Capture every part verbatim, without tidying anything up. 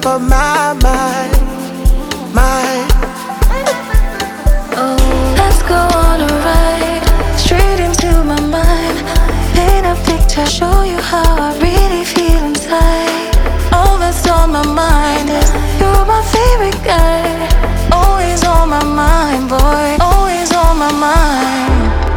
for my mind, mind. Oh, let's go on a ride, straight into my mind. Paint a picture, show you how I really feel inside. All that's on my mind is you're my favorite guy. Always on my mind, boy, always on my mind.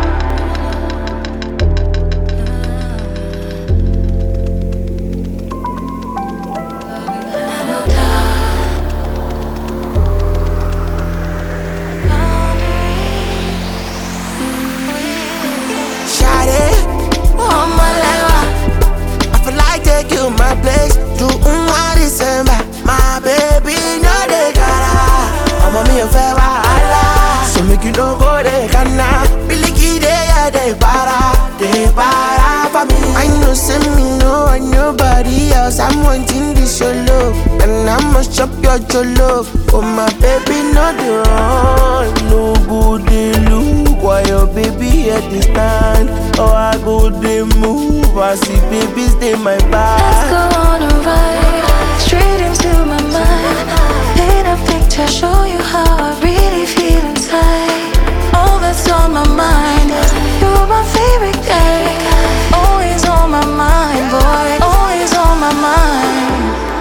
You my place, do one December. My baby, no de cara. I'm a me a fair wahala. So make you don't go de cana. Billy de de para, de para for me. I know send me no and nobody else. I'm wanting this your love, and I must chop your jollof. Oh my baby, no the wrong, no good they look. Why your baby at the stand? Oh I go they move. I see babies they my back. Let's go on a ride, straight into my mind. Paint a picture, show you how I really feel inside. All that's on my mind is you're my favorite guy. Always on my mind, boy, always on my mind.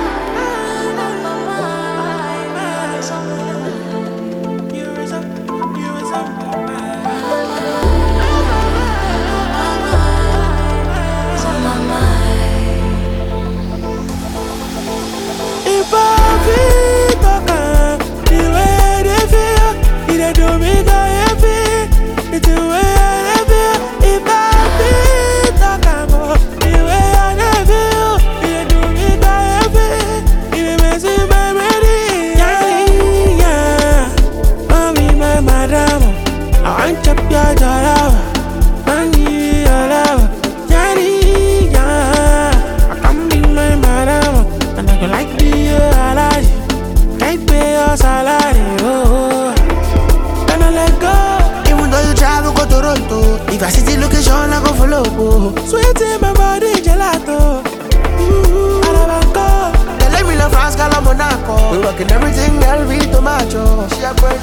If I see the location, I go follow. Sweet in my body, gelato. Ooh, Arabanco. They let me love France, Cala Monaco. We working everything, girl, we tomato. She a